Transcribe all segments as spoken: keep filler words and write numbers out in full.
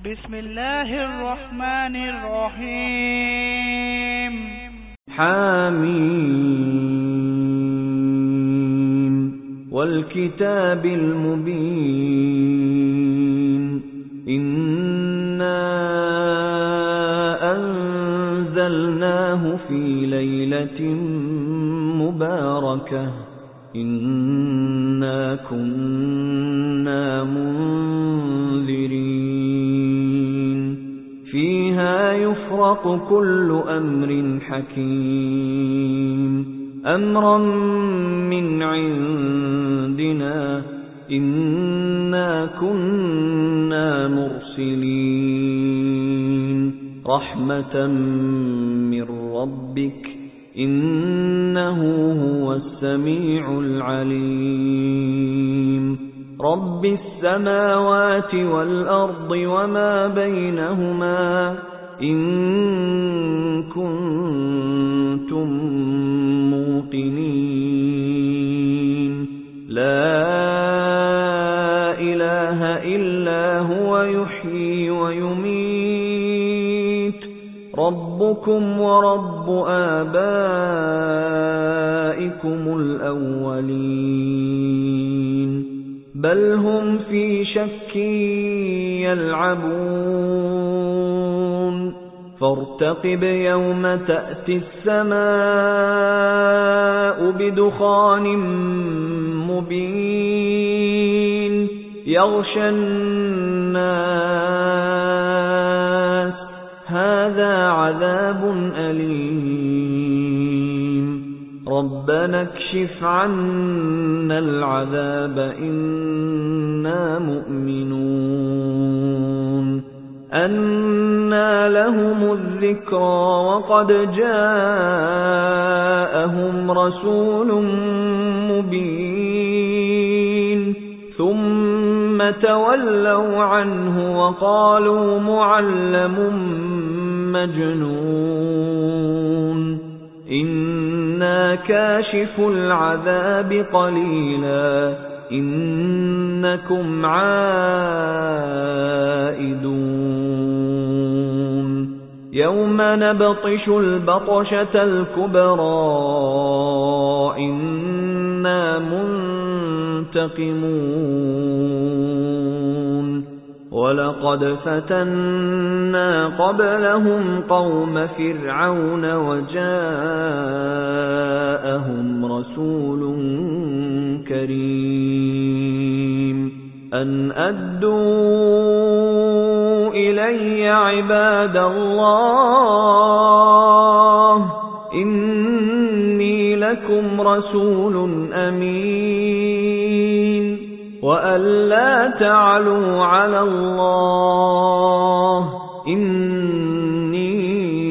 بسم الله الرحمن الرحيم. حميم والكتاب المبين إنا أنزلناه في ليلة مباركة إنا كنا منذرين فيها يفرق كل أمر حكيم أمرا من عندنا إنا كنا مرسلين رحمة من ربك إنه هو السميع العليم رب السماوات والأرض وما بينهما إن كنتم موقنين لا إله إلا هو يحيي ويميت ربكم ورب آبائكم الأولين بل هم في شك يلعبون فارتقب يوم تأتي السماء بدخان مبين يغشى الناس هذا عذاب أليم ربنا اكشف عنا العذاب إنا مؤمنون أنى لهم الذكرى وقد جاءهم رسول مبين ثم تولوا عنه وقالوا معلم مجنون إنا كاشف العذاب قليلا إنكم عائدون يوم نبطش البطشة الكبرى إنا منتقمون ولقد فتنا قبلهم قوم فرعون وجاءهم رسول كريم أن أدوا إلي عباد الله إني لكم رسول أمين وأن لا تعلوا على الله إني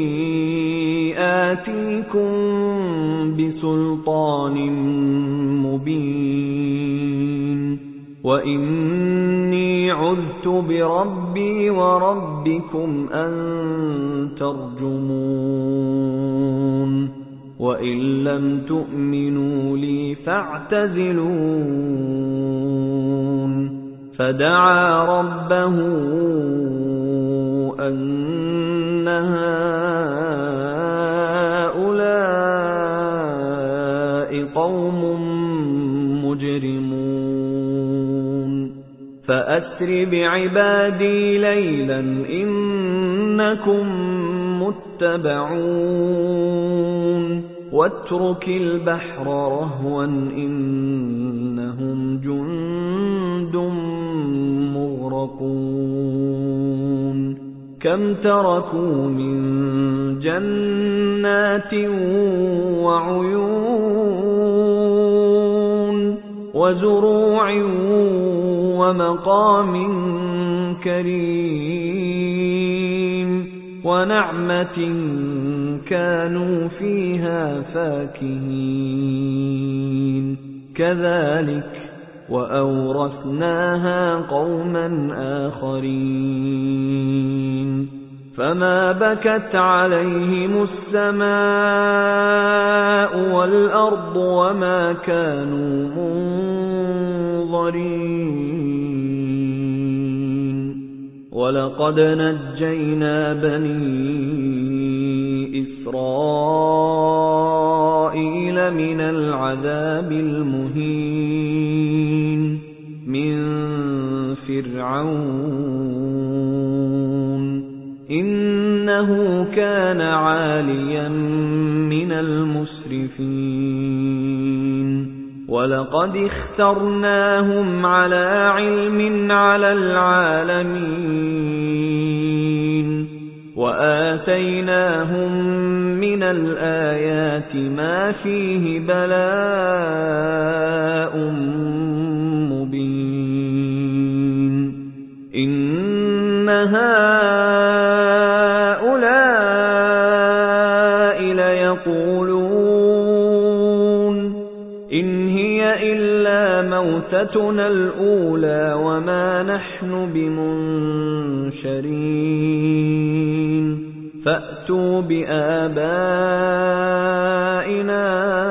آتيكم بسلطان مبين وإني عذت بربي وربكم أن ترجمون وإن لم تؤمنوا لي فاعتزلون فدعا ربه أن هؤلاء قوم مجرمون فأسر بعبادي ليلا إنكم متبعون واترك البحر رهوا إنهم جند مغرقون كم تركوا من جنات وعيون وزروع ومقام كريم ونعمة كانوا فيها فاكهين كذلك وأورثناها قوما آخرين فما بكت عليهم السماء والأرض وما كانوا منظرين وَلَقَدْ نَجَّيْنَا بَنِي إِسْرَائِيلَ مِنَ الْعَذَابِ الْمُهِينِ مِنْ فِرْعَوْنَ إِنَّهُ كَانَ عَالِيًا مِنَ الْمُسْرِفِينَ وَلَقَدِ اخْتَرْنَاهُمْ عَلَى عِلْمٍ عَلَى الْعَالَمِينَ وَآتَيْنَاهُمْ مِنَ الْآيَاتِ مَا فِيهِ بَلَاءٌ مُبِينٌ إِنَّ هَؤُلَاءِ لَيَقُولُونَ إِنْ هِيَ إِلَّا مَوْتَتُنَا الْأُولَى وَمَا نَحْنُ بِمُنشَرِينَ فَأْتُوا بِآبَائِنَا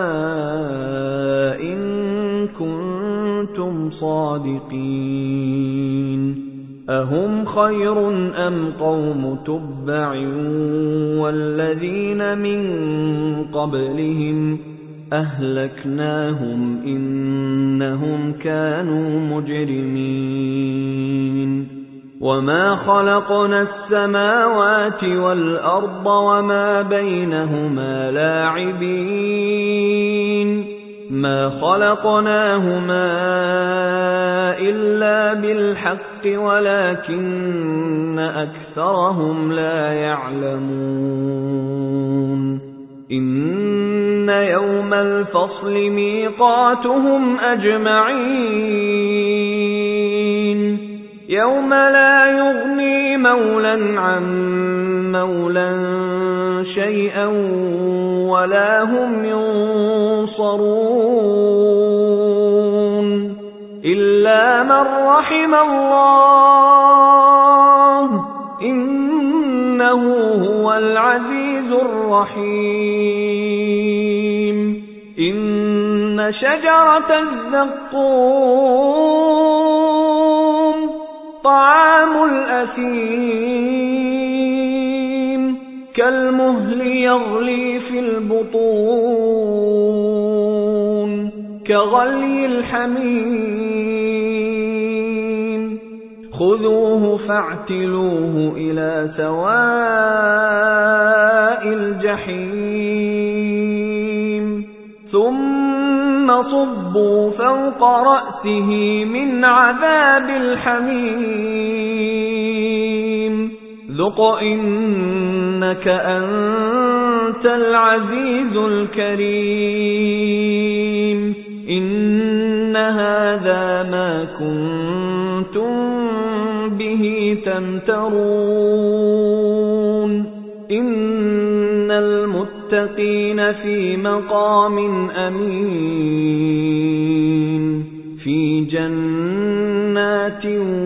إِن كُنتُمْ صَادِقِينَ أَهُمْ خَيْرٌ أَمْ قَوْمُ تُبَّعٍ وَالَّذِينَ مِن قَبْلِهِمْ أَهْلَكْنَاهُمْ إِنَّهُمْ كَانُوا مُجْرِمِينَ وَمَا خَلَقْنَا السَّمَاوَاتِ وَالْأَرْضَ وَمَا بَيْنَهُمَا لَاعِبِينَ مَا خَلَقْنَاهُمَا إِلَّا بِالْحَقِّ وَلَكِنَّ أَكْثَرَهُمْ لَا يَعْلَمُونَ إِنَّ يَوْمَ الْفَصْلِ مِيقَاتُهُمْ أَجْمَعِينَ يَوْمَ لَا يُغْنِي مَوْلًى عَن مَّوْلًى شَيْئًا وَلَا هُمْ يُنصَرُونَ إِلَّا مَن رَّحِمَ اللَّهُ إِنَّهُ هُوَ الْعَزِيزُ الرَّحِيمُ إِنَّ شَجَرَتَ الزَّقُّومِ طَعَامُ الْأَثِيمِ كَالْمُهْلِ يَغْلِي فِي الْبُطُونِ كَغَلْيِ الْحَمِيمِ خُذُوهُ فَاعْتِلُوهُ إِلَى سَوَاءِ الْجَحِيمِ ثُمَّ صُبُّوا فَوْقَ رَأْسِهِ مِنْ عَذَابِ الْحَمِيمِ ذُقْ إِنَّكَ أَنْتَ الْعَزِيزُ الْكَرِيمُ إِنَّ هَذَا مَا كُنْتُمْ بِهِ تَمْتَرُونَ إِنَّ الْمُتَّقِينَ فِي مَقَامٍ أَمِينٍ فِي جَنَّاتٍ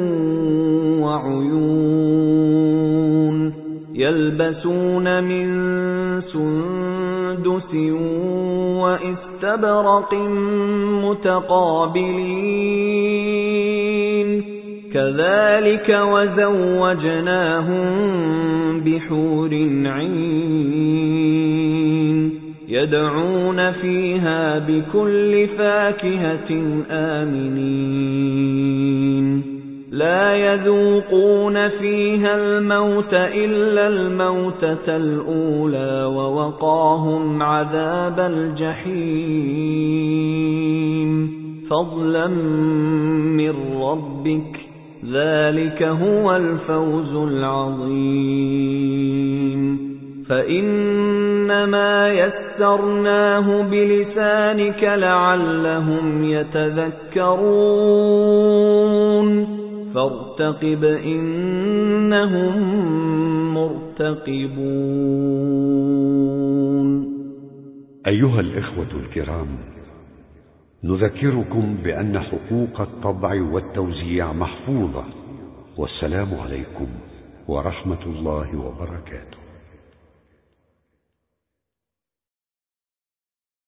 وَعُيُونٍ يَلْبَسُونَ مِن سُندُسٍ وَإِسْتَبْرَقٍ مُتَقَابِلِينَ كَذَلِكَ وَزَوَّجْنَاهُم بِحُورٍ عِينٍ يَدْعُونَ فِيهَا بِكُلِّ فَاكِهَةٍ آمِنِينَ لَا يَذُوقُونَ فِيهَا الْمَوْتَ إِلَّا الْمَوْتَةَ الْأُولَى وَوَقَاهُمْ عَذَابَ الْجَحِيمِ فَضْلًا مِّن رَّبِّكَ ذَلِكَ هُوَ الْفَوْزُ الْعَظِيمُ فَإِنَّمَا يَسَّرْنَاهُ بِلِسَانِكَ لَعَلَّهُمْ يَتَذَكَّرُونَ فَارْتَقِبْ إِنَّهُمْ مُرْتَقِبُونَ أيها الإخوة الكرام، نذكركم بأن حقوق الطبع والتوزيع محفوظة، والسلام عليكم ورحمة الله وبركاته.